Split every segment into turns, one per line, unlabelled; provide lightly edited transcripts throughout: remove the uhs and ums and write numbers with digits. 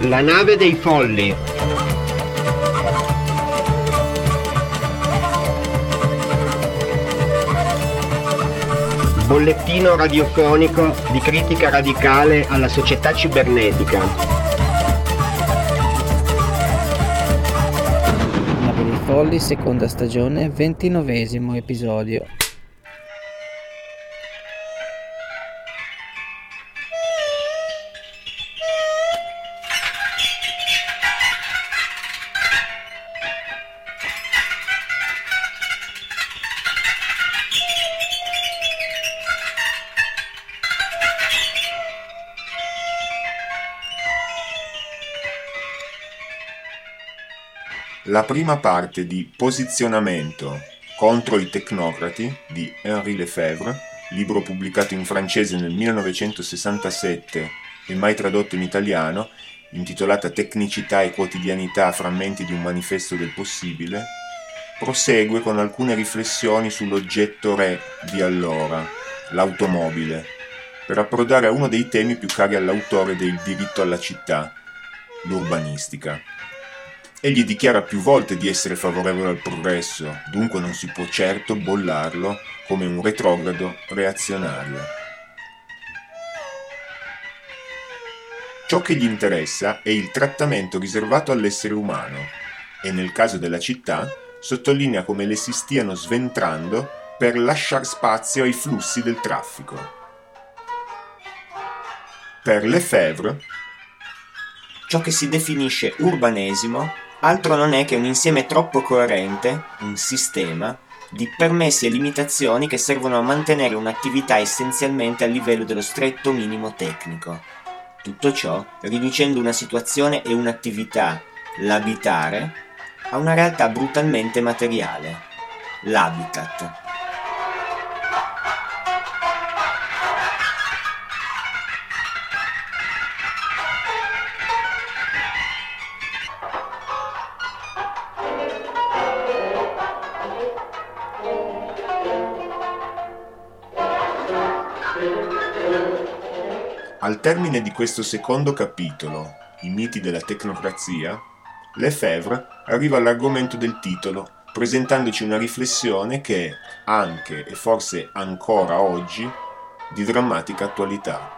La nave dei folli. Bollettino radiofonico di critica radicale alla società cibernetica.
Nave dei folli, seconda stagione, 29esimo episodio.
La prima parte di Posizionamento contro i tecnocrati di Henri Lefebvre, libro pubblicato in francese nel 1967 e mai tradotto in italiano, intitolata Tecnicità e quotidianità, frammenti di un manifesto del possibile, prosegue con alcune riflessioni sull'oggetto re di allora, l'automobile, per approdare a uno dei temi più cari all'autore del diritto alla città, l'urbanistica. Egli dichiara più volte di essere favorevole al progresso, dunque non si può certo bollarlo come un retrogrado reazionario. Ciò che gli interessa è il trattamento riservato all'essere umano e nel caso della città sottolinea come le si stiano sventrando per lasciar spazio ai flussi del traffico. Per Lefebvre,
ciò che si definisce urbanesimo altro non è che un insieme troppo coerente, un sistema, di permessi e limitazioni che servono a mantenere un'attività essenzialmente a livello dello stretto minimo tecnico. Tutto ciò riducendo una situazione e un'attività, l'abitare, a una realtà brutalmente materiale, l'habitat.
Al termine di questo secondo capitolo, I miti della tecnocrazia, Lefebvre arriva all'argomento del titolo, presentandoci una riflessione che è, anche e forse ancora oggi, di drammatica attualità.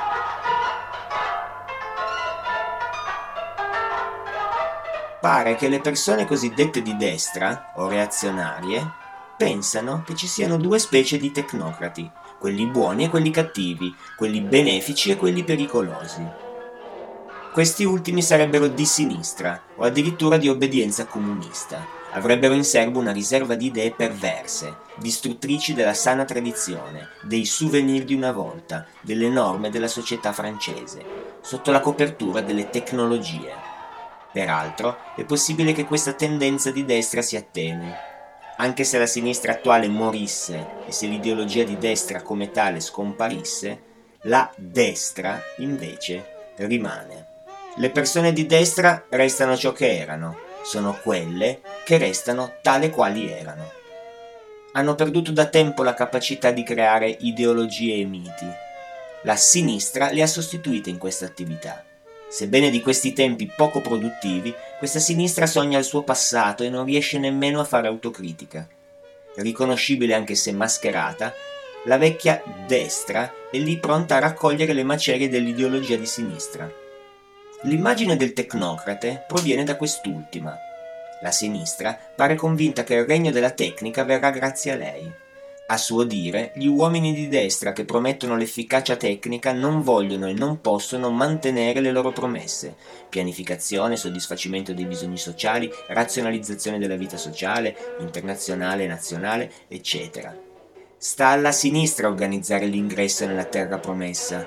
Pare che le persone cosiddette di destra, o reazionarie, pensano che ci siano due specie di tecnocrati, quelli buoni e quelli cattivi, quelli benefici e quelli pericolosi. Questi ultimi sarebbero di sinistra, o addirittura di obbedienza comunista. Avrebbero in serbo una riserva di idee perverse, distruttrici della sana tradizione, dei souvenir di una volta, delle norme della società francese, sotto la copertura delle tecnologie. Peraltro, è possibile che questa tendenza di destra si attenui. Anche se la sinistra attuale morisse e se l'ideologia di destra come tale scomparisse, la destra, invece, rimane. Le persone di destra restano ciò che erano, sono quelle che restano tale quali erano. Hanno perduto da tempo la capacità di creare ideologie e miti. La sinistra le ha sostituite in questa attività. Sebbene di questi tempi poco produttivi, questa sinistra sogna il suo passato e non riesce nemmeno a fare autocritica. Riconoscibile anche se mascherata, la vecchia destra è lì pronta a raccogliere le macerie dell'ideologia di sinistra. L'immagine del tecnocrate proviene da quest'ultima. La sinistra pare convinta che il regno della tecnica verrà grazie a lei. A suo dire, gli uomini di destra che promettono l'efficacia tecnica non vogliono e non possono mantenere le loro promesse. Pianificazione, soddisfacimento dei bisogni sociali, razionalizzazione della vita sociale, internazionale e nazionale, eccetera. Sta alla sinistra organizzare l'ingresso nella terra promessa.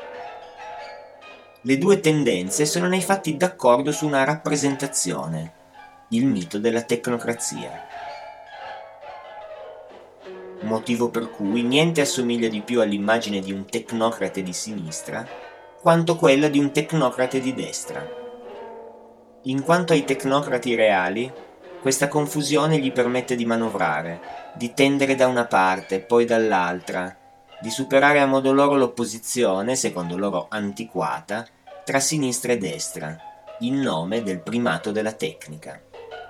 Le due tendenze sono nei fatti d'accordo su una rappresentazione, il mito della tecnocrazia. Motivo per cui niente assomiglia di più all'immagine di un tecnocrate di sinistra quanto quella di un tecnocrate di destra. In quanto ai tecnocrati reali, questa confusione gli permette di manovrare, di tendere da una parte e poi dall'altra, di superare a modo loro l'opposizione, secondo loro antiquata, tra sinistra e destra, in nome del primato della tecnica.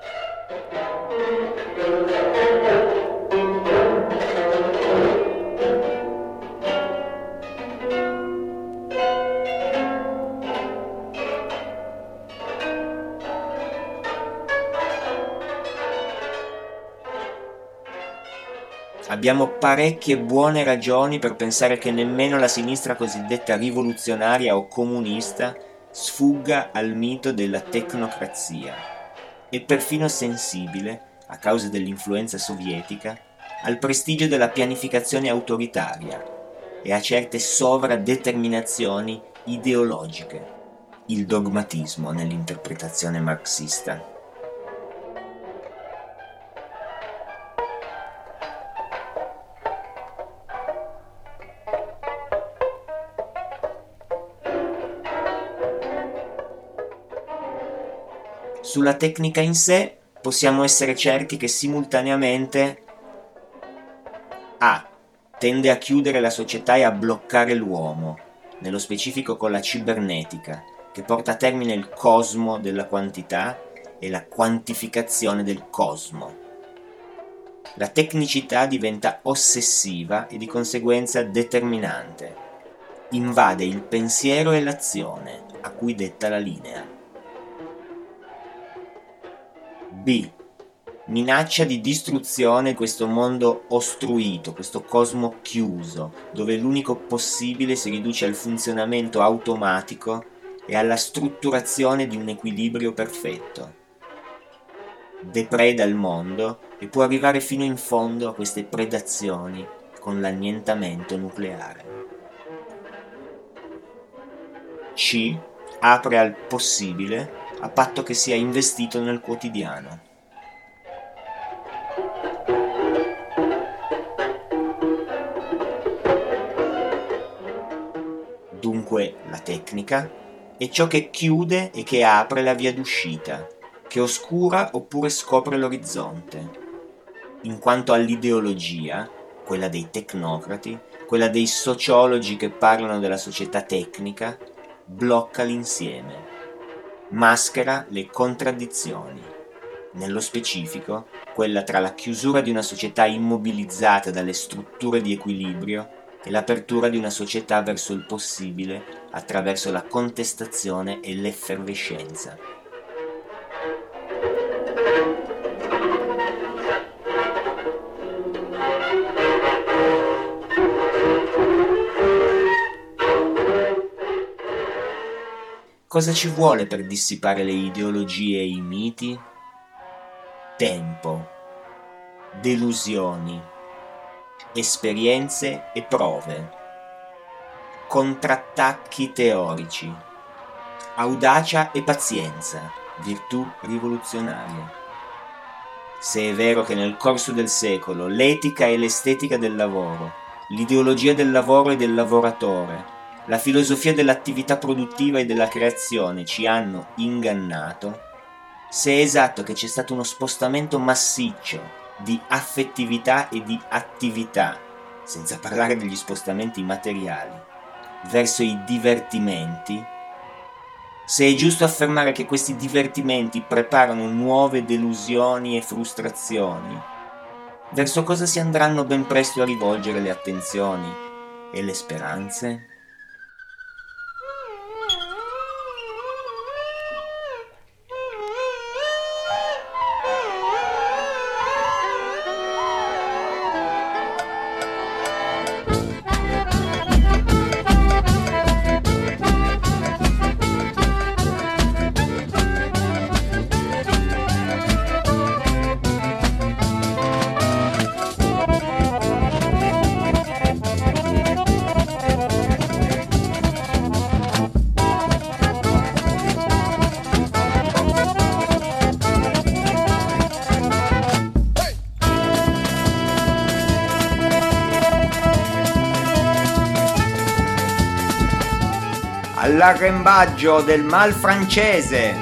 Abbiamo parecchie buone ragioni per pensare che nemmeno la sinistra cosiddetta rivoluzionaria o comunista sfugga al mito della tecnocrazia. È perfino sensibile, a causa dell'influenza sovietica, al prestigio della pianificazione autoritaria e a certe sovradeterminazioni ideologiche, il dogmatismo nell'interpretazione marxista. Sulla tecnica in sé possiamo essere certi che simultaneamente A. tende a chiudere la società e a bloccare l'uomo, nello specifico con la cibernetica, che porta a termine il cosmo della quantità e la quantificazione del cosmo. La tecnicità diventa ossessiva e di conseguenza determinante. Invade il pensiero e l'azione, a cui detta la linea. B. Minaccia di distruzione questo mondo ostruito, questo cosmo chiuso, dove l'unico possibile si riduce al funzionamento automatico e alla strutturazione di un equilibrio perfetto. Depreda il mondo e può arrivare fino in fondo a queste predazioni con l'annientamento nucleare. C. Apre al possibile a patto che sia investito nel quotidiano. Dunque la tecnica è ciò che chiude e che apre la via d'uscita, che oscura oppure scopre l'orizzonte. In quanto all'ideologia, quella dei tecnocrati, quella dei sociologi che parlano della società tecnica, blocca l'insieme. Maschera le contraddizioni, nello specifico quella tra la chiusura di una società immobilizzata dalle strutture di equilibrio e l'apertura di una società verso il possibile attraverso la contestazione e l'effervescenza. Cosa ci vuole per dissipare le ideologie e i miti? Tempo, delusioni, esperienze e prove, contrattacchi teorici, audacia e pazienza, virtù rivoluzionarie. Se è vero che nel corso del secolo l'etica e l'estetica del lavoro, l'ideologia del lavoro e del lavoratore, la filosofia dell'attività produttiva e della creazione ci hanno ingannato, se è esatto che c'è stato uno spostamento massiccio di affettività e di attività, senza parlare degli spostamenti materiali, verso i divertimenti, se è giusto affermare che questi divertimenti preparano nuove delusioni e frustrazioni, verso cosa si andranno ben presto a rivolgere le attenzioni e le speranze? All'arrembaggio del mal francese.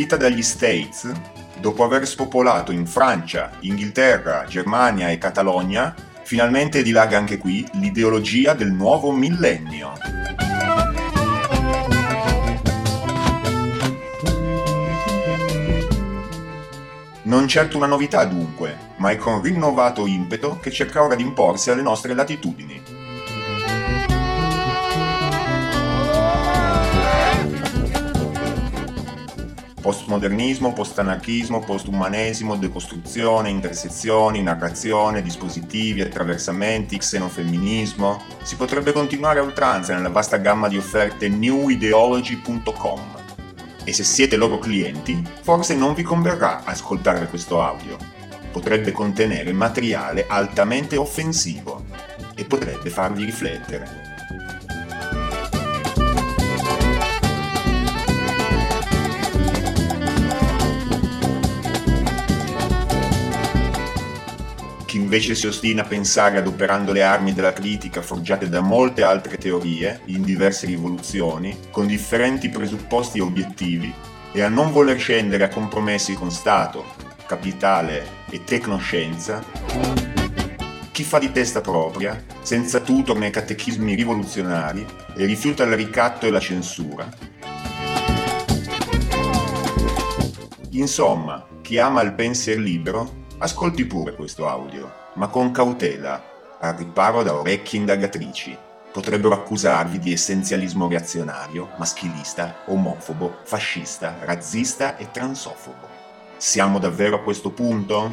partita dagli States, dopo aver spopolato in Francia, Inghilterra, Germania e Catalogna, finalmente dilaga anche qui l'ideologia del nuovo millennio. Non certo una novità dunque, ma è con rinnovato impeto che cerca ora di imporsi alle nostre latitudini. Postmodernismo, postanarchismo, postumanesimo, decostruzione, intersezioni, narrazione, dispositivi, attraversamenti, xenofemminismo. Si potrebbe continuare a oltranza nella vasta gamma di offerte newideology.com. E se siete loro clienti, forse non vi converrà ascoltare questo audio. Potrebbe contenere materiale altamente offensivo e potrebbe farvi riflettere. Chi invece si ostina a pensare adoperando le armi della critica forgiate da molte altre teorie, in diverse rivoluzioni, con differenti presupposti e obiettivi, e a non voler scendere a compromessi con Stato, capitale e tecnoscienza, chi fa di testa propria, senza tutor nei catechismi rivoluzionari, e rifiuta il ricatto e la censura. Insomma, chi ama il pensier libero, ascolti pure questo audio, ma con cautela, al riparo da orecchie indagatrici. Potrebbero accusarvi di essenzialismo reazionario, maschilista, omofobo, fascista, razzista e transofobo. Siamo davvero a questo punto?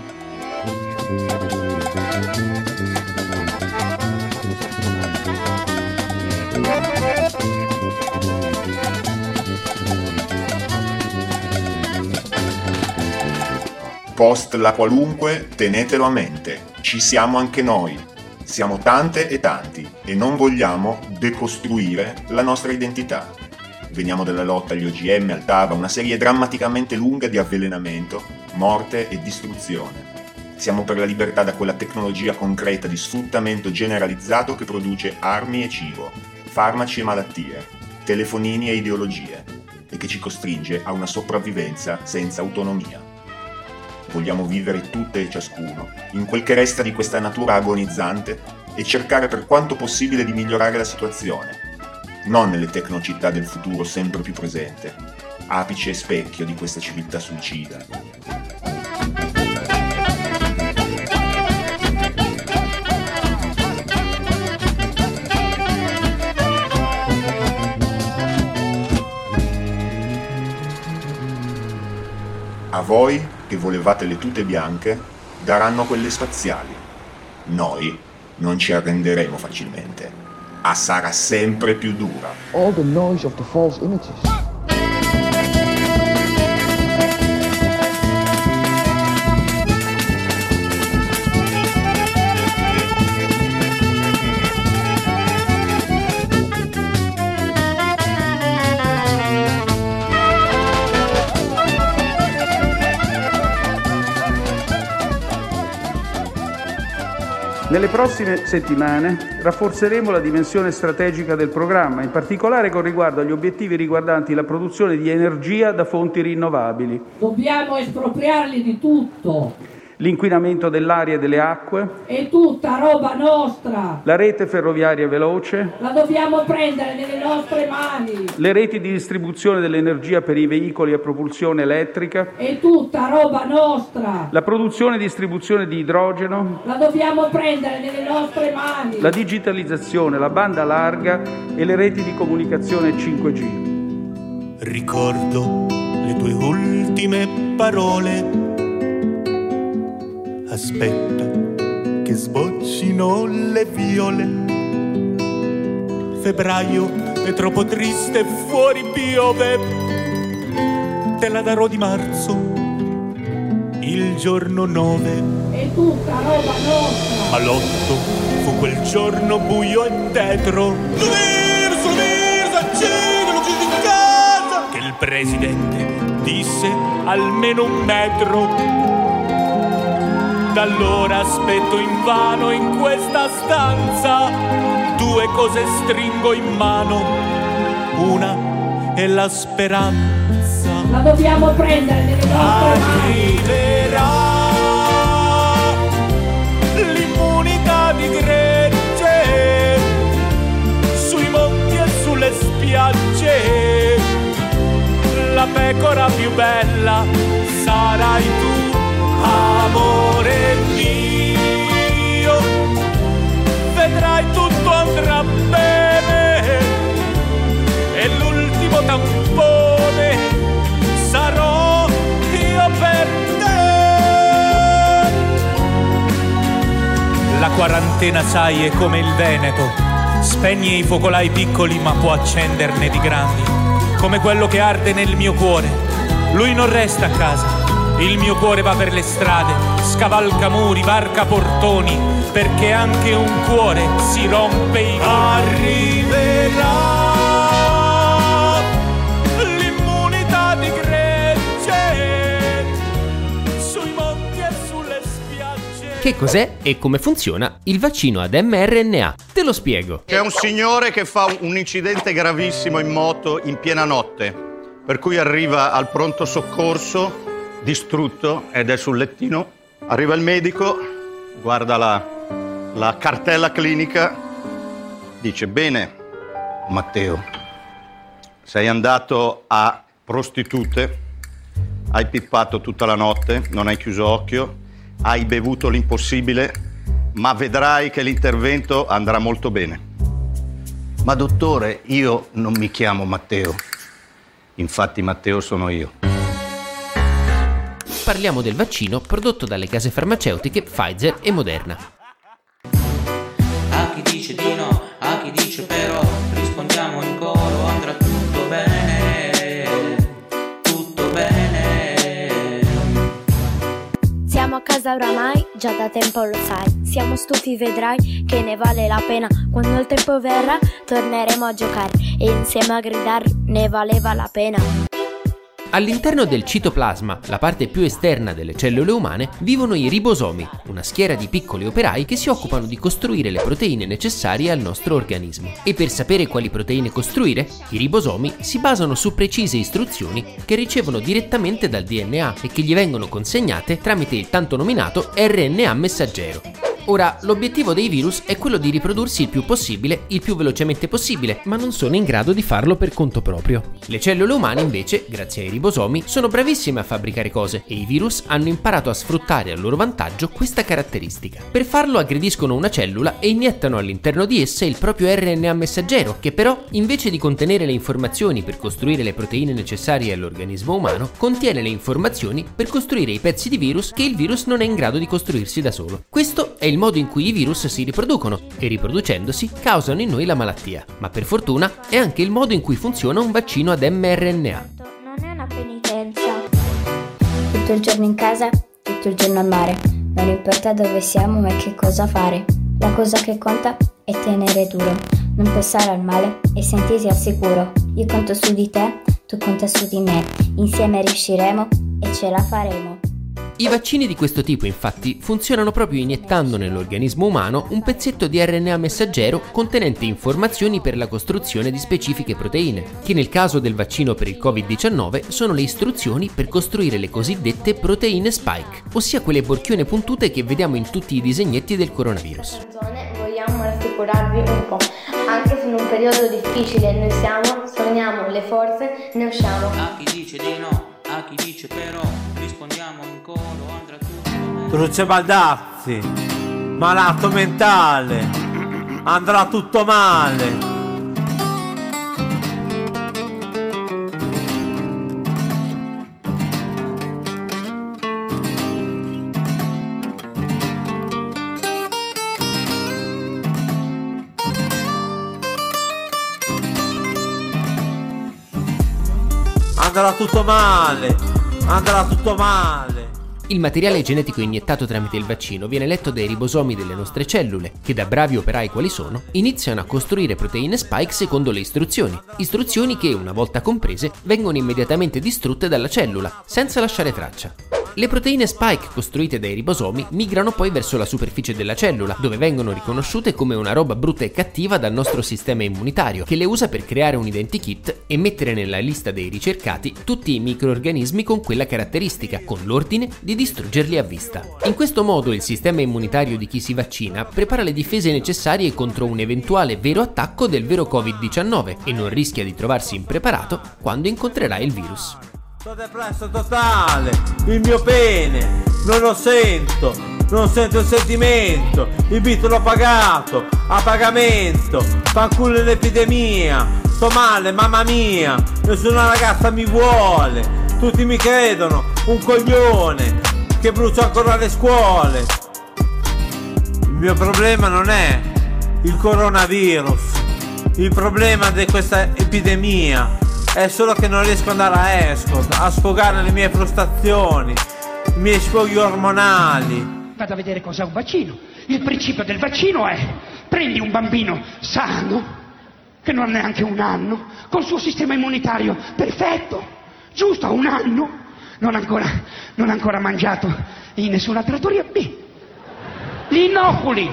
Post la qualunque, tenetelo a mente, ci siamo anche noi, siamo tante e tanti e non vogliamo decostruire la nostra identità. Veniamo dalla lotta agli OGM, al TAV, una serie drammaticamente lunga di avvelenamento, morte e distruzione. Siamo per la libertà da quella tecnologia concreta di sfruttamento generalizzato che produce armi e cibo, farmaci e malattie, telefonini e ideologie, e che ci costringe a una sopravvivenza senza autonomia. Vogliamo vivere tutte e ciascuno in quel che resta di questa natura agonizzante e cercare per quanto possibile di migliorare la situazione, non nelle tecnocittà del futuro sempre più presente, apice e specchio di questa civiltà suicida. A voi, che volevate le tute bianche, daranno quelle spaziali. Noi non ci arrenderemo facilmente. Sarà sempre più dura.
All the noise of the false images.
Nelle prossime settimane rafforzeremo la dimensione strategica del programma, in particolare con riguardo agli obiettivi riguardanti la produzione di energia da fonti rinnovabili.
Dobbiamo espropriarli di tutto.
L'inquinamento dell'aria e delle acque.
È tutta roba nostra.
La rete ferroviaria veloce.
La dobbiamo prendere nelle nostre mani.
Le reti di distribuzione dell'energia per i veicoli a propulsione elettrica.
È tutta roba nostra.
La produzione e distribuzione di idrogeno.
La dobbiamo prendere nelle nostre mani.
La digitalizzazione, la banda larga e le reti di comunicazione 5G.
Ricordo le tue ultime parole. Aspetta che sboccino le viole. Febbraio è troppo triste, fuori piove. Te la darò di marzo, il giorno 9.
È tutta roba nostra.
All'8 fu quel giorno buio e tetro. Subir, accende, non chiudi in casa. Che il presidente disse almeno 1 metro. Da allora aspetto invano in questa stanza, 2 cose stringo in mano, una è la speranza.
La dobbiamo prendere nelle nostre mani.
Arriverà l'immunità di gregge sui monti e sulle spiagge. La pecora più bella sarai tu, amore mio. Vedrai tutto andrà bene e l'ultimo tampone sarò io per te. La quarantena, sai, è come il Veneto, spegne i focolai piccoli ma può accenderne di grandi, come quello che arde nel mio cuore. Lui non resta a casa, il mio cuore va per le strade, scavalca muri, varca portoni, perché anche un cuore si rompe i muri. Arriverà l'immunità di gregge sui monti e sulle spiagge.
Che cos'è e come funziona il vaccino ad mRNA? Te lo spiego.
C'è un signore che fa un incidente gravissimo in moto in piena notte, per cui arriva al pronto soccorso distrutto ed è sul lettino. Arriva il medico, guarda la cartella clinica, dice: bene, Matteo, sei andato a prostitute, hai pippato tutta la notte, non hai chiuso occhio, hai bevuto l'impossibile, ma vedrai che l'intervento andrà molto bene. Ma dottore, io non mi chiamo Matteo. Infatti Matteo sono io.
Parliamo del vaccino prodotto dalle case farmaceutiche Pfizer e Moderna.
A chi dice di no, a chi dice però, rispondiamo in coro, andrà tutto bene, tutto bene.
Siamo a casa oramai, già da tempo lo sai. Siamo stufi, vedrai che ne vale la pena. Quando il tempo verrà, torneremo a giocare e insieme a gridare ne valeva la pena.
All'interno del citoplasma, la parte più esterna delle cellule umane, vivono i ribosomi, una schiera di piccoli operai che si occupano di costruire le proteine necessarie al nostro organismo. E per sapere quali proteine costruire, i ribosomi si basano su precise istruzioni che ricevono direttamente dal DNA e che gli vengono consegnate tramite il tanto nominato RNA messaggero. Ora, l'obiettivo dei virus è quello di riprodursi il più possibile, il più velocemente possibile, ma non sono in grado di farlo per conto proprio. Le cellule umane, invece, grazie ai ribosomi, sono bravissime a fabbricare cose e i virus hanno imparato a sfruttare a loro vantaggio questa caratteristica. Per farlo aggrediscono una cellula e iniettano all'interno di essa il proprio RNA messaggero, che però, invece di contenere le informazioni per costruire le proteine necessarie all'organismo umano, contiene le informazioni per costruire i pezzi di virus che il virus non è in grado di costruirsi da solo. Questo è il modo in cui i virus si riproducono e riproducendosi causano in noi la malattia, ma per fortuna è anche il modo in cui funziona un vaccino ad mRNA.
Non è una penitenza. Tutto il giorno in casa, tutto il giorno al mare. Non importa dove siamo ma che cosa fare. La cosa che conta è tenere duro, non pensare al male e sentirsi al sicuro. Io conto su di te, tu conta su di me. Insieme riusciremo e ce la faremo.
I vaccini di questo tipo, infatti, funzionano proprio iniettando nell'organismo umano un pezzetto di RNA messaggero contenente informazioni per la costruzione di specifiche proteine, che nel caso del vaccino per il Covid-19 sono le istruzioni per costruire le cosiddette proteine spike, ossia quelle borchione puntute che vediamo in tutti i disegnetti del coronavirus.
Vogliamo rassicurarvi un po', anche se in un periodo difficile noi siamo, sogniamo le forze, ne usciamo.
A chi dice di no, a chi dice però, rispondiamo in coro, andrà tutto bene.
Truce Baldazzi, malato mentale, andrà tutto male. Andrà tutto male, andrà tutto male.
Il materiale genetico iniettato tramite il vaccino viene letto dai ribosomi delle nostre cellule, che da bravi operai quali sono, iniziano a costruire proteine spike secondo le istruzioni che, una volta comprese, vengono immediatamente distrutte dalla cellula, senza lasciare traccia. Le proteine spike costruite dai ribosomi migrano poi verso la superficie della cellula, dove vengono riconosciute come una roba brutta e cattiva dal nostro sistema immunitario, che le usa per creare un identikit e mettere nella lista dei ricercati tutti i microorganismi con quella caratteristica, con l'ordine di distruggerli a vista. In questo modo il sistema immunitario di chi si vaccina prepara le difese necessarie contro un eventuale vero attacco del vero Covid-19 e non rischia di trovarsi impreparato quando incontrerà il virus.
Sto depresso totale, il mio pene, non lo sento, non sento il sentimento, il bit l'ho pagato, a pagamento, fanculo l'epidemia, sto male, mamma mia, nessuna ragazza mi vuole, tutti mi credono, un coglione, che brucio ancora le scuole. Il mio problema non è il coronavirus, il problema di questa epidemia è solo che non riesco ad andare a sfogare le mie frustrazioni, i miei sfoghi ormonali.
Vado a vedere cos'è un vaccino. Il principio del vaccino è: prendi un bambino sano, che non ha neanche un anno, col suo sistema immunitario perfetto, giusto a un anno, non ha ancora mangiato in nessuna trattoria B. Li inoculi,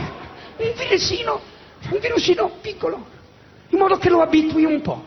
un virusino piccolo, in modo che lo abitui un po'.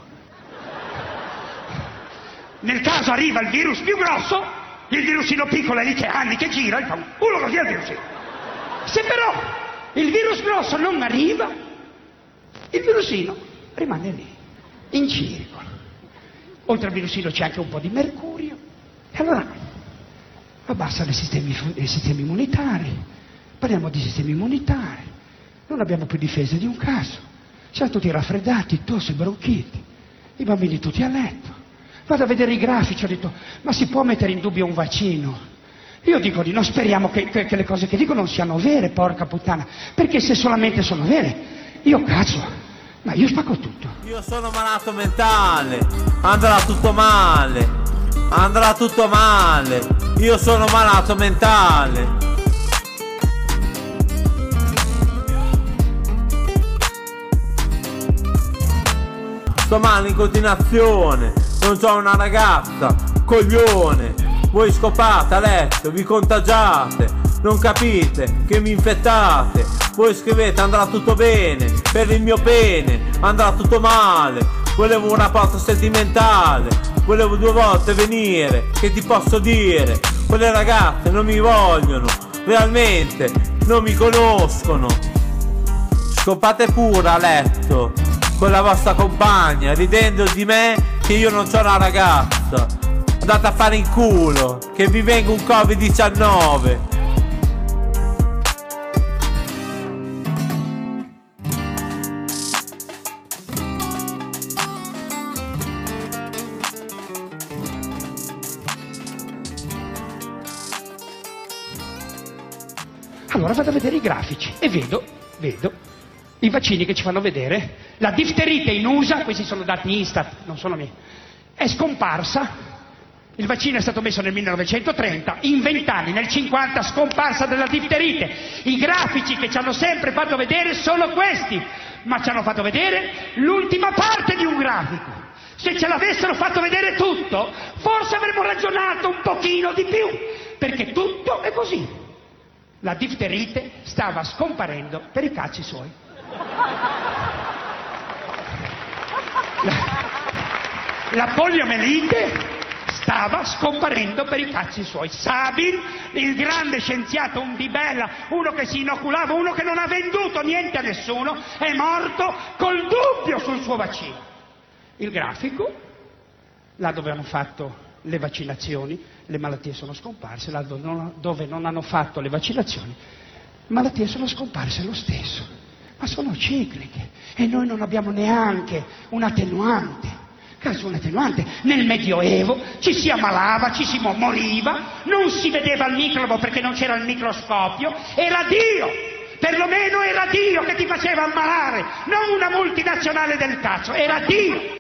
Nel caso arriva il virus più grosso, il virusino piccolo è lì che anni che gira e fa un culo così al virusino. Se però il virus grosso non arriva, il virusino rimane lì, in circolo. Oltre al virusino c'è anche un po' di mercurio. E allora abbassa i sistemi immunitari. Parliamo di sistemi immunitari. Non abbiamo più difese di un caso. Siamo tutti raffreddati, tosse, bronchiti. I bambini tutti a letto. Vado a vedere i grafici, ho detto: ma si può mettere in dubbio un vaccino? Io dico di no, speriamo che le cose che dico non siano vere, porca puttana, perché se solamente sono vere, io cazzo, ma io spacco tutto.
Io sono malato mentale, andrà tutto male, io sono malato mentale. Sto male in continuazione, non c'ho una ragazza, coglione. Voi scopate a letto, vi contagiate, non capite che mi infettate. Voi scrivete andrà tutto bene, per il mio pene andrà tutto male. Volevo un rapporto sentimentale, volevo 2 volte venire, che ti posso dire? Quelle ragazze non mi vogliono, realmente non mi conoscono. Scopate pure a letto con la vostra compagna, ridendo di me che io non c'ho una ragazza. Andate a fare in culo, che vi venga un Covid-19.
Allora vado a vedere i grafici e vedo i vaccini che ci fanno vedere. La difterite in USA, questi sono dati Istat, non sono miei, è scomparsa. Il vaccino è stato messo nel 1930, in 20 anni, nel 50 scomparsa della difterite. I grafici che ci hanno sempre fatto vedere sono questi, ma ci hanno fatto vedere l'ultima parte di un grafico. Se ce l'avessero fatto vedere tutto, forse avremmo ragionato un pochino di più, perché tutto è così. La difterite stava scomparendo per i cazzi suoi. La poliomelite stava scomparendo per i cazzi suoi. Sabin, il grande scienziato Undibella, uno che si inoculava, uno che non ha venduto niente a nessuno, è morto col dubbio sul suo vaccino. Il grafico, là dove hanno fatto le vaccinazioni, le malattie sono scomparse, là dove non hanno fatto le vaccinazioni, le malattie sono scomparse lo stesso. Ma sono cicliche e noi non abbiamo neanche un attenuante. Caso un attenuante. Nel Medioevo ci si ammalava, ci si moriva, non si vedeva il microbo perché non c'era il microscopio, era Dio, perlomeno era Dio che ti faceva ammalare, non una multinazionale del cazzo, era Dio.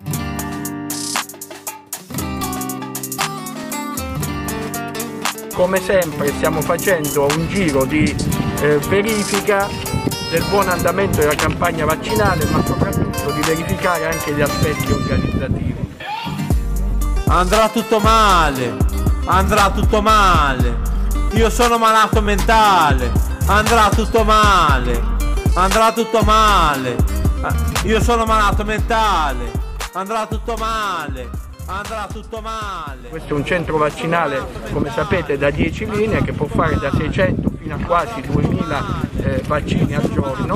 come sempre stiamo facendo un giro di verifica del buon andamento della campagna vaccinale, ma soprattutto di verificare anche gli aspetti organizzativi.
Andrà tutto male, andrà tutto male. Io sono malato mentale, andrà tutto male, andrà tutto male. Io sono malato mentale, andrà tutto male, andrà tutto male.
Questo è un centro vaccinale, come sapete, da 10 linee che può fare da 600 fino a quasi 2000 vaccini al giorno.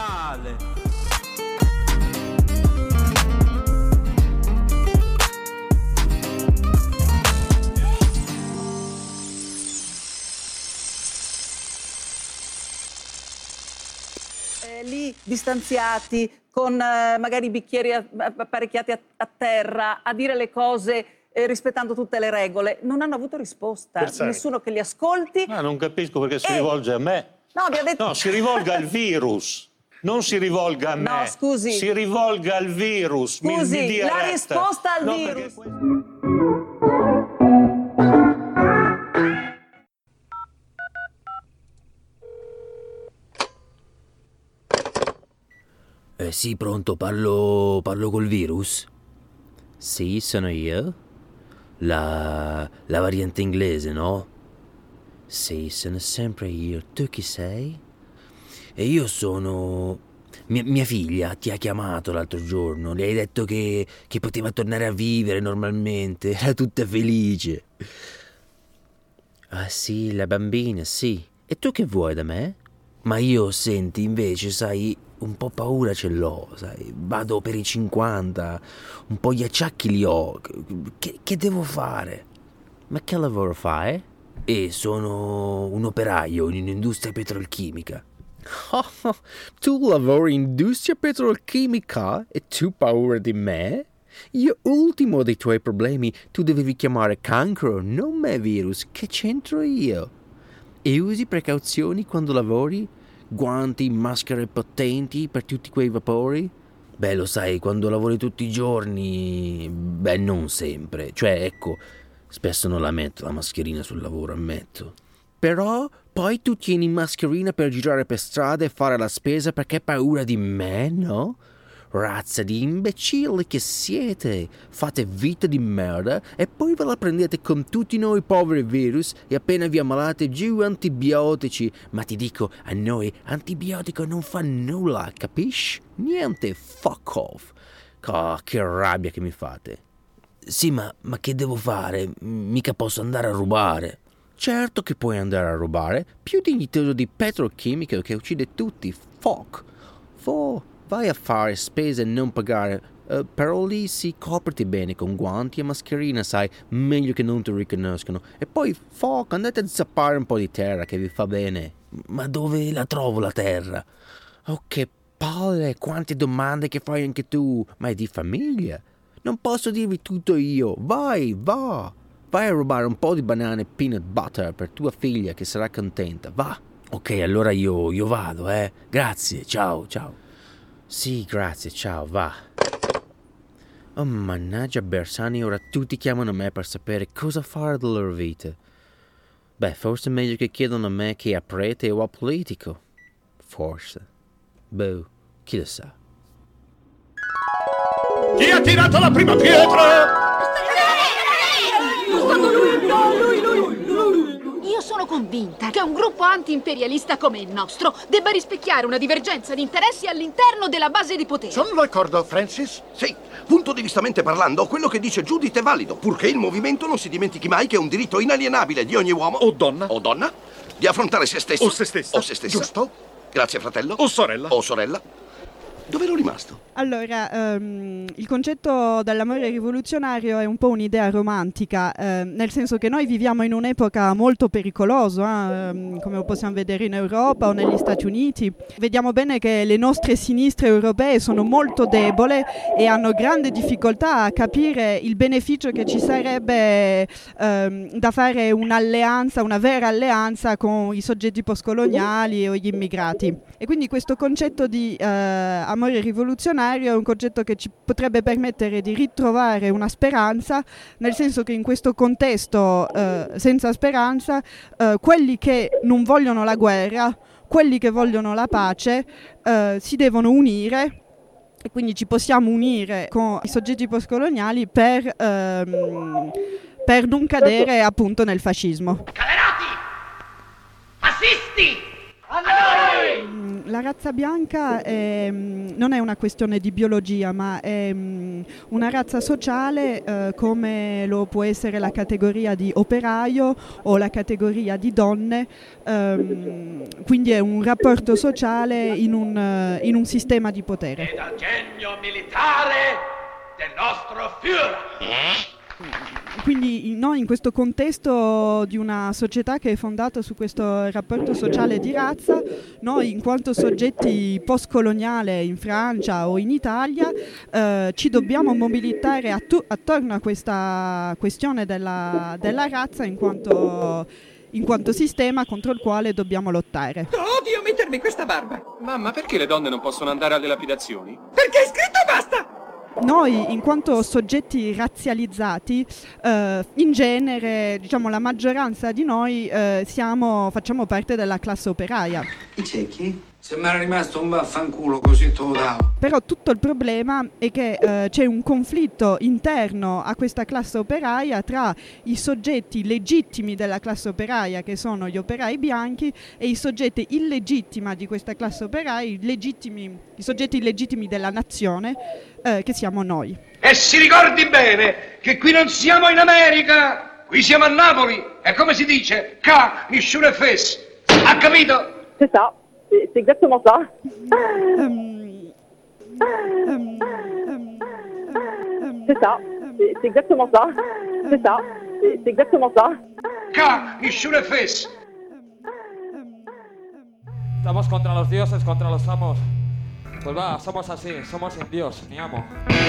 Lì distanziati, con magari bicchieri apparecchiati a terra, a dire le cose rispettando tutte le regole, non hanno avuto risposta. Nessuno che li ascolti.
Non capisco perché si rivolge a me.
No, mi ha detto...
No, si rivolga al virus, non si rivolga a me.
No, scusi.
Si rivolga al virus.
Scusi,
mi dia
la
retta.
risposta al virus.
Sì, pronto, parlo col virus?
Sì, sono io.
La variante inglese, no?
Sì, sono sempre io. Tu chi sei?
E io sono... Mia figlia ti ha chiamato l'altro giorno, le hai detto che poteva tornare a vivere normalmente, era tutta felice.
Ah sì, la bambina, sì. E tu che vuoi da me?
Ma io, senti, invece, sai, un po' paura ce l'ho, sai, vado per i 50, un po' gli acciacchi li ho, che devo fare?
Ma che lavoro fai?
Sono un operaio in un'industria petrolchimica.
Oh, tu lavori in industria petrolchimica e tu paura di me? Io ultimo dei tuoi problemi, tu dovevi chiamare cancro, non me virus, che c'entro io? E usi precauzioni quando lavori? Guanti, maschere potenti per tutti quei vapori?
Beh, lo sai, quando lavori tutti i giorni... Beh, non sempre. Cioè, ecco, spesso non la metto la mascherina sul lavoro, ammetto.
Però poi tu tieni mascherina per girare per strada e fare la spesa perché hai paura di me, no? Razza di imbecilli che siete! Fate vita di merda e poi ve la prendete con tutti noi poveri virus e appena vi ammalate giù antibiotici. Ma ti dico, a noi antibiotico non fa nulla, capisci? Niente, fuck off! Oh, che rabbia che mi fate!
Sì, ma che devo fare? Mica posso andare a rubare.
Certo che puoi andare a rubare, più dignitoso di petrolchimico che uccide tutti, fuck! Vai a fare spese e non pagare, però lì sì, copriti bene con guanti e mascherina, sai, meglio che non ti riconoscono. E poi, andate a zappare un po' di terra che vi fa bene.
Ma dove la trovo la terra?
Oh, che palle, quante domande che fai anche tu, ma è di famiglia. Non posso dirvi tutto io, vai a rubare un po' di banane e peanut butter per tua figlia che sarà contenta, va.
Ok, allora io vado, grazie, ciao.
Sì, grazie, ciao, va. Oh, mannaggia Bersani, ora tutti chiamano me per sapere cosa fare della loro vita. Beh, forse è meglio che chiedano a me che a prete o a politico. Forse. Boh, chi lo sa.
Chi ha tirato la prima pietra?
Io sono convinta che un gruppo anti-imperialista come il nostro debba rispecchiare una divergenza di interessi all'interno della base di potere.
Sono d'accordo, Francis? Sì, punto di vistamente parlando, quello che dice Judith è valido, purché il movimento non si dimentichi mai che è un diritto inalienabile di ogni uomo o donna di affrontare se stesso
o se stessa.
Giusto? Grazie, fratello.
O sorella.
Dove ero rimasto?
Allora, il concetto dell'amore rivoluzionario è un po' un'idea romantica, nel senso che noi viviamo in un'epoca molto pericolosa, come possiamo vedere in Europa o negli Stati Uniti. Vediamo bene che le nostre sinistre europee sono molto deboli e hanno grande difficoltà a capire il beneficio che ci sarebbe da fare un'alleanza, una vera alleanza con i soggetti postcoloniali o gli immigrati. E quindi questo concetto di amore rivoluzionario è un concetto che ci potrebbe permettere di ritrovare una speranza, nel senso che in questo contesto senza speranza, quelli che non vogliono la guerra, quelli che vogliono la pace, si devono unire, e quindi ci possiamo unire con i soggetti postcoloniali per non cadere appunto nel fascismo.
Fascisti!
La razza bianca non è una questione di biologia, ma è una razza sociale come lo può essere la categoria di operaio o la categoria di donne, quindi è un rapporto sociale in un sistema di potere.
È dal genio militare del nostro Führer.
Quindi noi in questo contesto di una società che è fondata su questo rapporto sociale di razza, noi in quanto soggetti postcoloniali in Francia o in Italia ci dobbiamo mobilitare attorno a questa questione della razza in quanto sistema contro il quale dobbiamo lottare.
Odio mettermi questa barba! Mamma, perché le donne non possono andare alle lapidazioni?
Perché è scritto e basta!
Noi, in quanto soggetti razzializzati, in genere, diciamo, la maggioranza di noi facciamo parte della classe operaia.
I ciechi? Sembra rimasto un vaffanculo così te lo davo.
Però tutto il problema è che c'è un conflitto interno a questa classe operaia tra i soggetti legittimi della classe operaia, che sono gli operai bianchi, e i soggetti illegittimi di questa classe operaia, i soggetti illegittimi della nazione, che siamo noi.
E si ricordi bene che qui non siamo in America, qui siamo a Napoli, e come si dice, ca, nisciune fes. Ha capito?
C'est ça, c'est exactement ça. C'est ça, c'est exactement ça. C'est ça, c'est exactement ça.
Ca, nisciune fes.
Estamos contra los dioses, contra los amos. Pues va, somos así, somos indios, mi amo.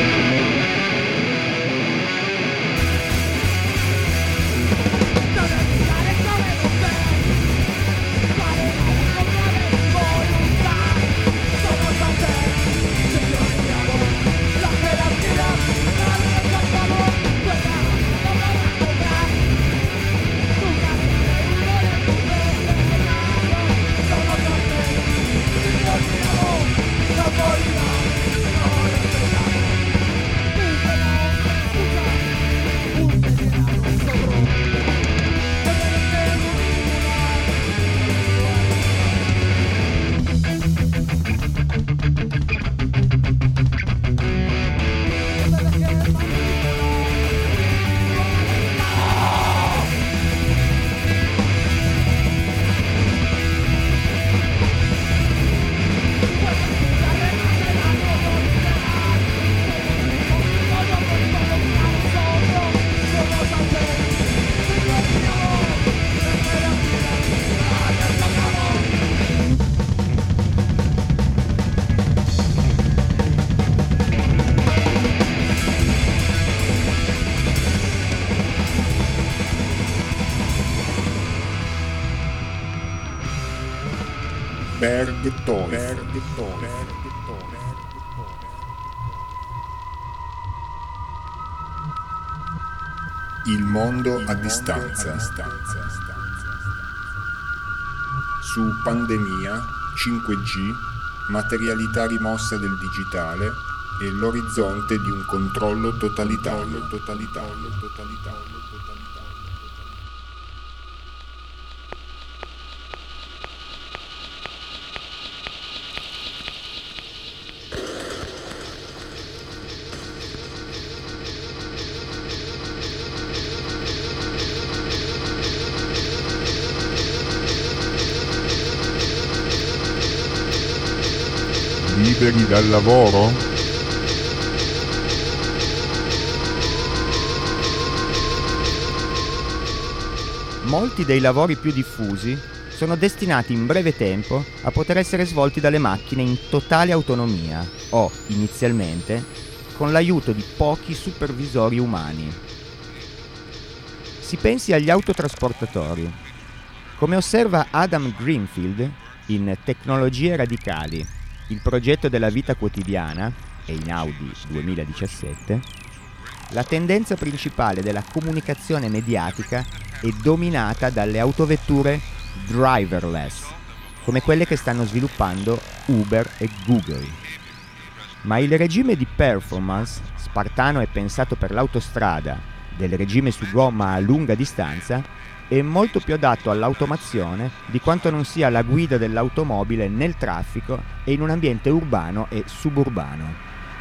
Il mondo a distanza. Su pandemia, 5G, materialità rimossa del digitale e l'orizzonte di un controllo totalitario.
Liberi dal lavoro?
Molti dei lavori più diffusi sono destinati in breve tempo a poter essere svolti dalle macchine in totale autonomia o, inizialmente, con l'aiuto di pochi supervisori umani. Si pensi agli autotrasportatori. Come osserva Adam Greenfield in Tecnologie radicali, Il progetto della vita quotidiana, Einaudi 2017, la tendenza principale della comunicazione mediatica è dominata dalle autovetture driverless, come quelle che stanno sviluppando Uber e Google. Ma il regime di performance, spartano e pensato per l'autostrada, del regime su gomma a lunga distanza, è molto più adatto all'automazione di quanto non sia la guida dell'automobile nel traffico e in un ambiente urbano e suburbano.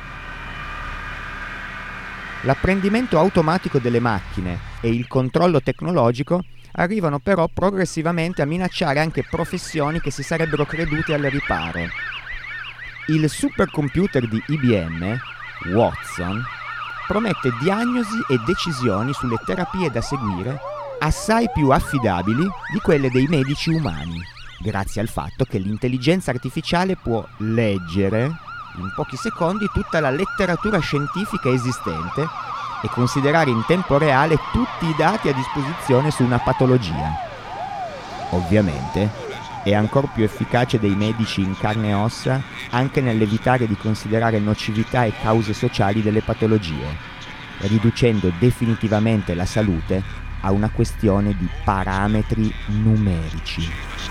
L'apprendimento automatico delle macchine e il controllo tecnologico arrivano però progressivamente a minacciare anche professioni che si sarebbero credute al riparo. Il supercomputer di IBM, Watson, promette diagnosi e decisioni sulle terapie da seguire assai più affidabili di quelle dei medici umani, grazie al fatto che l'intelligenza artificiale può leggere in pochi secondi tutta la letteratura scientifica esistente e considerare in tempo reale tutti i dati a disposizione su una patologia. Ovviamente è ancora più efficace dei medici in carne e ossa anche nell'evitare di considerare nocività e cause sociali delle patologie, riducendo definitivamente la salute a una questione di parametri numerici.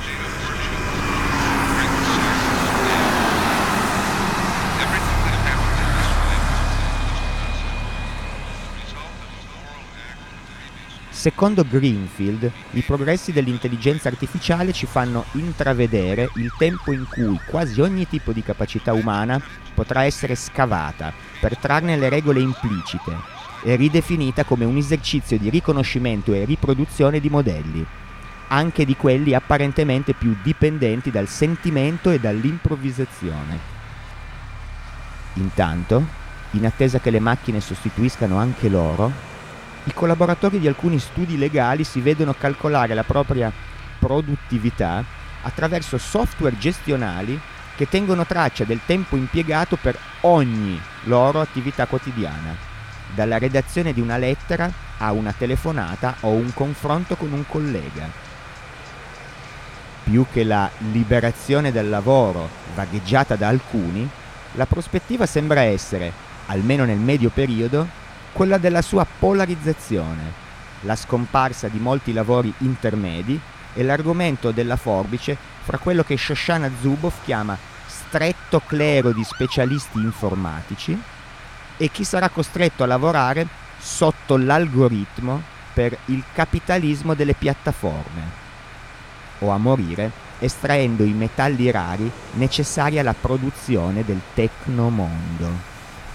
Secondo Greenfield, i progressi dell'intelligenza artificiale ci fanno intravedere il tempo in cui quasi ogni tipo di capacità umana potrà essere scavata per trarne le regole implicite e ridefinita come un esercizio di riconoscimento e riproduzione di modelli, anche di quelli apparentemente più dipendenti dal sentimento e dall'improvvisazione. Intanto, in attesa che le macchine sostituiscano anche loro, i collaboratori di alcuni studi legali si vedono calcolare la propria produttività attraverso software gestionali che tengono traccia del tempo impiegato per ogni loro attività quotidiana, dalla redazione di una lettera a una telefonata o un confronto con un collega. Più che la liberazione dal lavoro vagheggiata da alcuni, la prospettiva sembra essere, almeno nel medio periodo, quella della sua polarizzazione, la scomparsa di molti lavori intermedi e l'argomento della forbice fra quello che Shoshana Zuboff chiama stretto clero di specialisti informatici e chi sarà costretto a lavorare sotto l'algoritmo per il capitalismo delle piattaforme, o a morire estraendo i metalli rari necessari alla produzione del tecnomondo.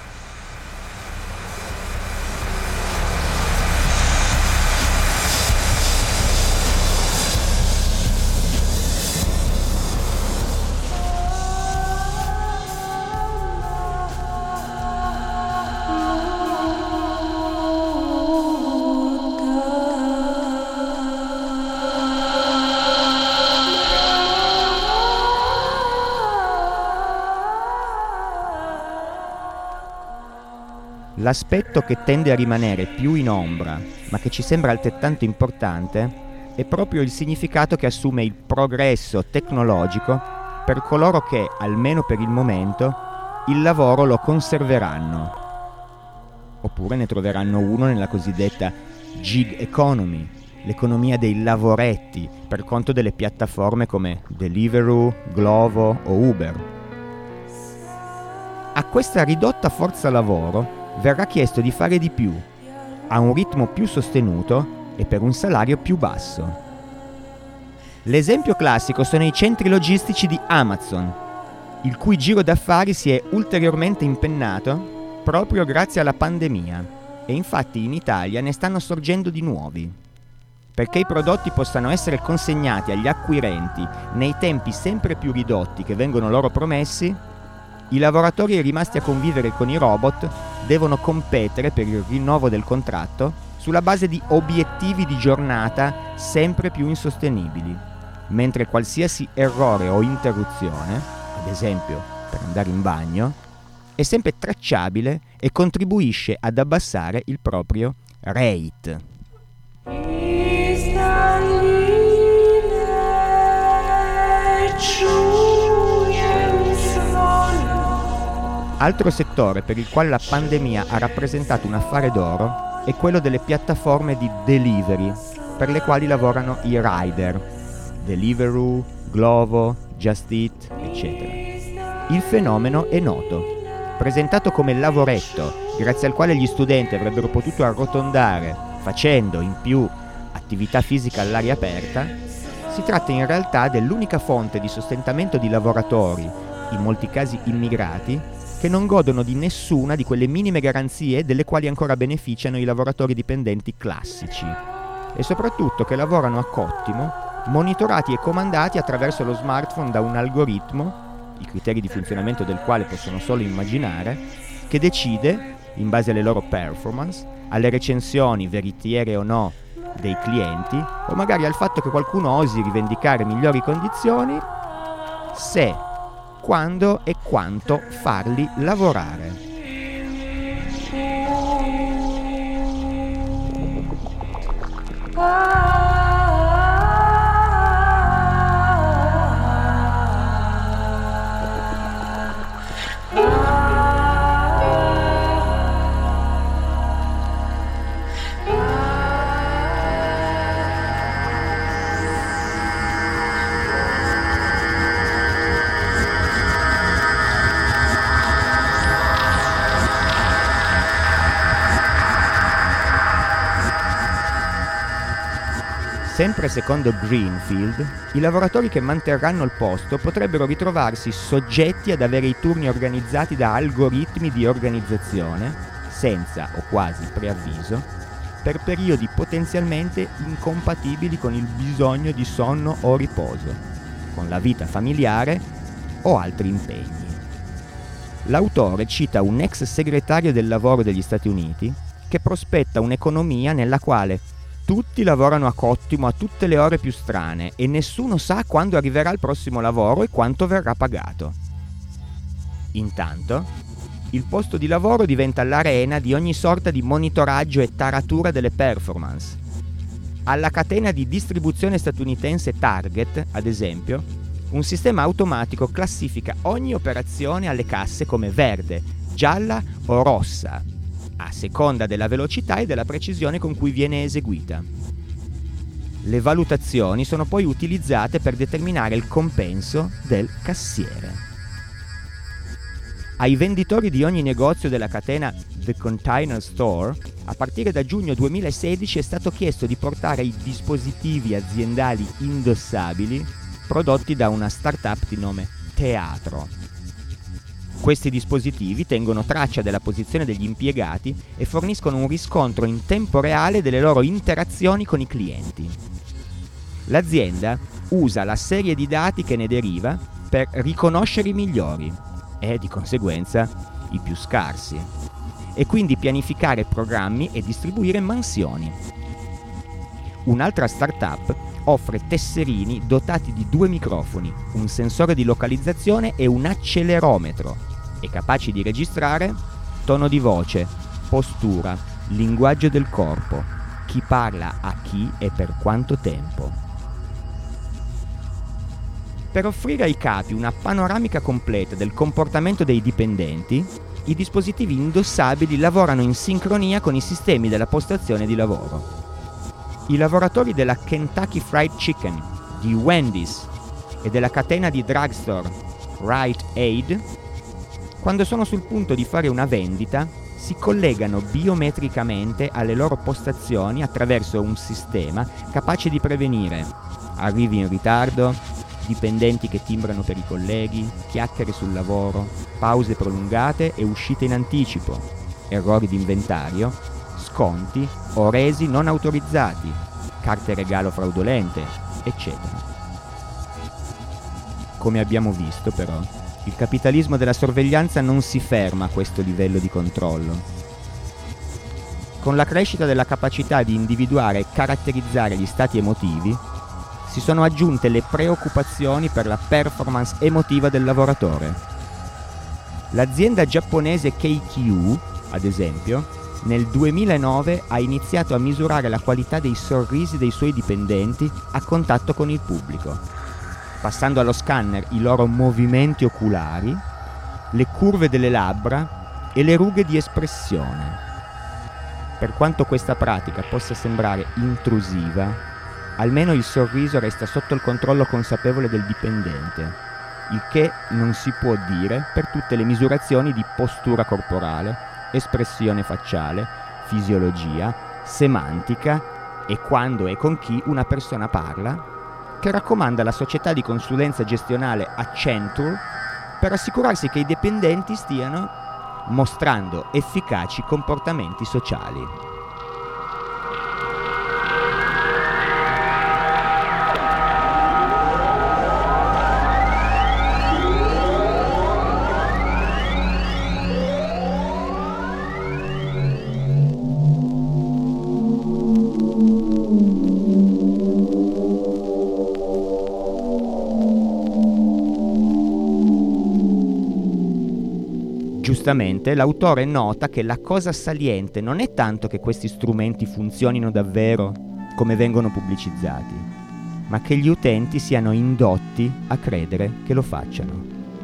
L'aspetto che tende a rimanere più in ombra, ma che ci sembra altrettanto importante, è proprio il significato che assume il progresso tecnologico per coloro che, almeno per il momento, il lavoro lo conserveranno. Oppure ne troveranno uno nella cosiddetta gig economy, l'economia dei lavoretti, per conto delle piattaforme come Deliveroo, Glovo o Uber. A questa ridotta forza lavoro verrà chiesto di fare di più, a un ritmo più sostenuto e per un salario più basso. L'esempio classico sono i centri logistici di Amazon, il cui giro d'affari si è ulteriormente impennato proprio grazie alla pandemia, e infatti in Italia ne stanno sorgendo di nuovi. Perché i prodotti possano essere consegnati agli acquirenti nei tempi sempre più ridotti che vengono loro promessi, i lavoratori rimasti a convivere con i robot devono competere per il rinnovo del contratto sulla base di obiettivi di giornata sempre più insostenibili, mentre qualsiasi errore o interruzione, ad esempio per andare in bagno, è sempre tracciabile e contribuisce ad abbassare il proprio rate.
Czuję
Altro settore per il quale la pandemia ha rappresentato un affare d'oro è quello delle piattaforme di delivery, per le quali lavorano i rider, Deliveroo, Glovo, Just Eat, eccetera. Il fenomeno è noto. Presentato come lavoretto, grazie al quale gli studenti avrebbero potuto arrotondare facendo in più attività fisica all'aria aperta, si tratta in realtà dell'unica fonte di sostentamento di lavoratori, in molti casi immigrati, che non godono di nessuna di quelle minime garanzie delle quali ancora beneficiano i lavoratori dipendenti classici, e soprattutto che lavorano a cottimo, monitorati e comandati attraverso lo smartphone da un algoritmo, i criteri di funzionamento del quale possono solo immaginare, che decide, in base alle loro performance, alle recensioni veritiere o no dei clienti, o magari al fatto che qualcuno osi rivendicare migliori condizioni, se, quando e quanto farli lavorare. Sempre secondo Greenfield, i lavoratori che manterranno il posto potrebbero ritrovarsi soggetti ad avere i turni organizzati da algoritmi di organizzazione, senza o quasi preavviso, per periodi potenzialmente incompatibili con il bisogno di sonno o riposo, con la vita familiare o altri impegni. L'autore cita un ex segretario del lavoro degli Stati Uniti che prospetta un'economia nella quale tutti lavorano a cottimo a tutte le ore più strane e nessuno sa quando arriverà il prossimo lavoro e quanto verrà pagato. Intanto, il posto di lavoro diventa l'arena di ogni sorta di monitoraggio e taratura delle performance. Alla catena di distribuzione statunitense Target, ad esempio, un sistema automatico classifica ogni operazione alle casse come verde, gialla o rossa, a seconda della velocità e della precisione con cui viene eseguita. Le valutazioni sono poi utilizzate per determinare il compenso del cassiere. Ai venditori di ogni negozio della catena The Container Store, a partire da giugno 2016 è stato chiesto di portare i dispositivi aziendali indossabili prodotti da una startup di nome Teatro. Questi dispositivi tengono traccia della posizione degli impiegati e forniscono un riscontro in tempo reale delle loro interazioni con i clienti. L'azienda usa la serie di dati che ne deriva per riconoscere i migliori e, di conseguenza, i più scarsi, e quindi pianificare programmi e distribuire mansioni. Un'altra startup offre tesserini dotati di 2 microfoni, un sensore di localizzazione e un accelerometro, e capaci di registrare tono di voce, postura, linguaggio del corpo, chi parla a chi e per quanto tempo. Per offrire ai capi una panoramica completa del comportamento dei dipendenti, i dispositivi indossabili lavorano in sincronia con i sistemi della postazione di lavoro. I lavoratori della Kentucky Fried Chicken, di Wendy's e della catena di drugstore Rite Aid, quando sono sul punto di fare una vendita, si collegano biometricamente alle loro postazioni attraverso un sistema capace di prevenire arrivi in ritardo, dipendenti che timbrano per i colleghi, chiacchiere sul lavoro, pause prolungate e uscite in anticipo, errori di inventario, sconti o resi non autorizzati, carte regalo fraudolente, eccetera. Come abbiamo visto, però, il capitalismo della sorveglianza non si ferma a questo livello di controllo. Con la crescita della capacità di individuare e caratterizzare gli stati emotivi, si sono aggiunte le preoccupazioni per la performance emotiva del lavoratore. L'azienda giapponese KQ, ad esempio, nel 2009 ha iniziato a misurare la qualità dei sorrisi dei suoi dipendenti a contatto con il pubblico, passando allo scanner i loro movimenti oculari le curve delle labbra e le rughe di espressione. Per quanto questa pratica possa sembrare intrusiva, almeno il sorriso resta sotto il controllo consapevole del dipendente, il che non si può dire per tutte le misurazioni di postura corporale, espressione facciale, fisiologia, semantica e quando e con chi una persona parla, che raccomanda la società di consulenza gestionale Accenture per assicurarsi che i dipendenti stiano mostrando efficaci comportamenti sociali. Giustamente, l'autore nota che la cosa saliente non è tanto che questi strumenti funzionino davvero come vengono pubblicizzati, ma che gli utenti siano indotti a credere che lo facciano.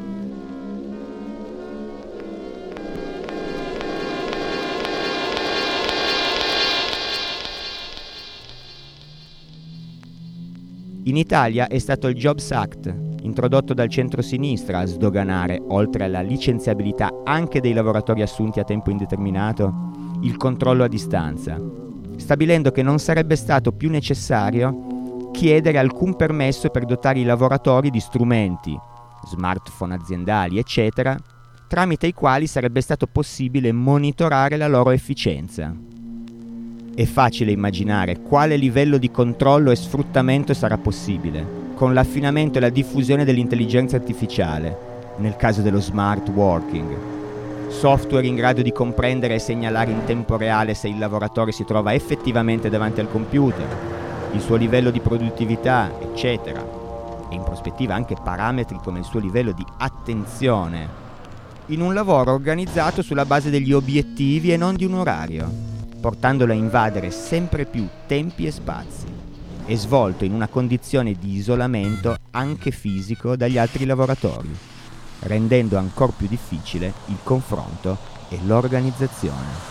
In Italia è stato il Jobs Act, introdotto dal centro-sinistra, a sdoganare, oltre alla licenziabilità anche dei lavoratori assunti a tempo indeterminato, il controllo a distanza, stabilendo che non sarebbe stato più necessario chiedere alcun permesso per dotare i lavoratori di strumenti, smartphone aziendali, eccetera, tramite i quali sarebbe stato possibile monitorare la loro efficienza. È facile immaginare quale livello di controllo e sfruttamento sarà possibile con l'affinamento e la diffusione dell'intelligenza artificiale, nel caso dello smart working, software in grado di comprendere e segnalare in tempo reale se il lavoratore si trova effettivamente davanti al computer, il suo livello di produttività, eccetera, e in prospettiva anche parametri come il suo livello di attenzione, in un lavoro organizzato sulla base degli obiettivi e non di un orario, portandolo a invadere sempre più tempi e spazi, e svolto in una condizione di isolamento anche fisico dagli altri lavoratori, rendendo ancor più difficile il confronto e l'organizzazione.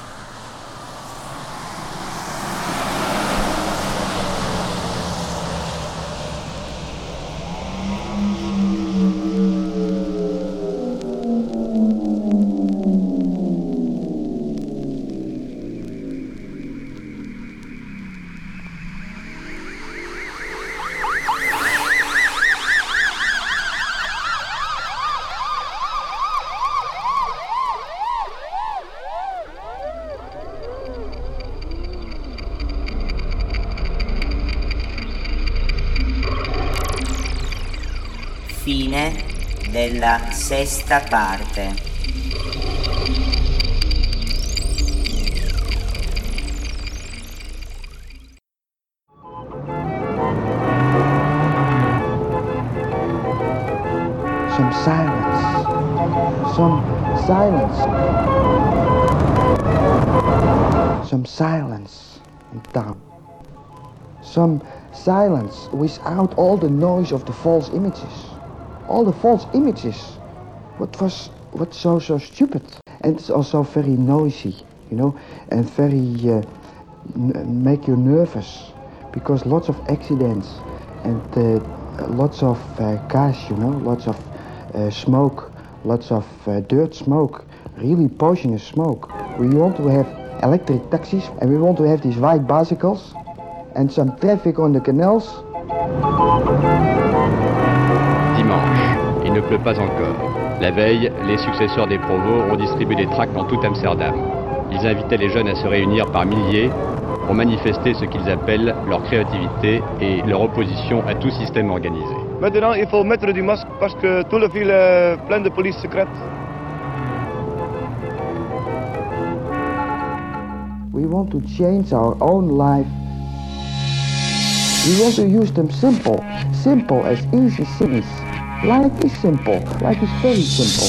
Fine della sesta parte.
Some silence. Some silence. Some silence in town. Some silence without all the noise of the false images. All the false images. What's so stupid? And it's also very noisy, you know, and very make you nervous because lots of accidents and lots of gas, you know, lots of smoke, lots of dirt smoke, really poisonous smoke. We want to have electric taxis and we want to have these white bicycles and some traffic on the canals.
Dimanche, il ne pleut pas encore. La veille, les successeurs des Provost ont distribué des tracts dans tout Amsterdam. Ils invitaient les jeunes à se réunir par milliers pour manifester ce qu'ils appellent leur créativité et leur opposition à tout système organisé.
Maintenant, il faut mettre du masque parce que toute la ville est pleine de police secrète.
We want to change our own life. We want to use them simple as easy things. Life is simple. Life is very simple.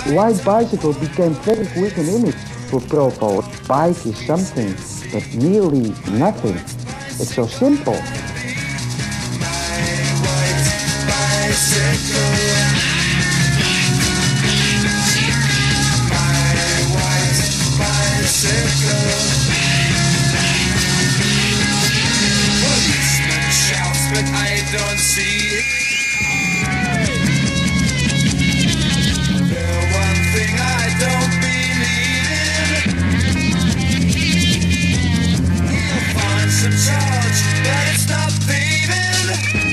white bicycle became very quick an image for Provo. Bike is something, but nearly nothing. It's so simple.
Policeman shouts, but I don't see it. The one thing I don't believe in. He'll find some charge, but it's not thieving.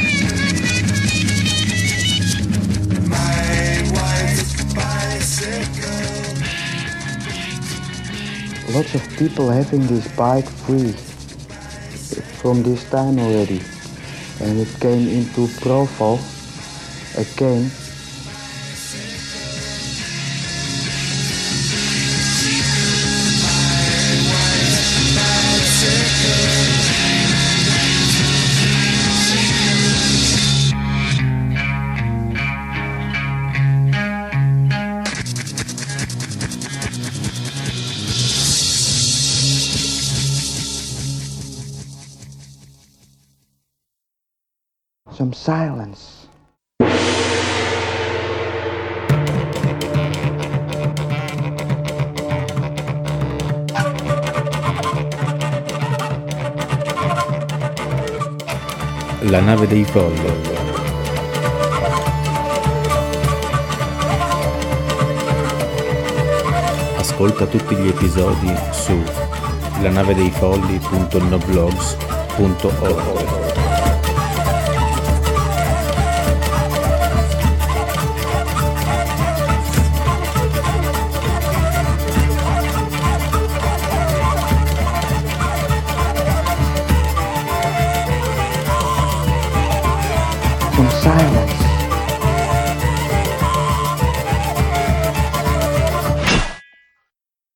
My white bicycle.
Lots of people having this bike free from this time already. And it came into Provo again. Some silence.
La nave dei folli. Ascolta tutti gli episodi su lanavedeifolli.noblogs.org.
Some silence.